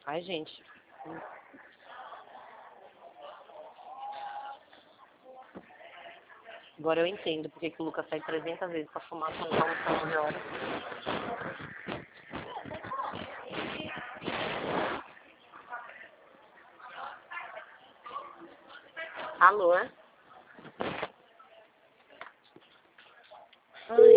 Ai, gente. Agora eu entendo porque que o Lucas sai 300 vezes pra fumar quando tá almoçando 9 horas. Alô? Ai.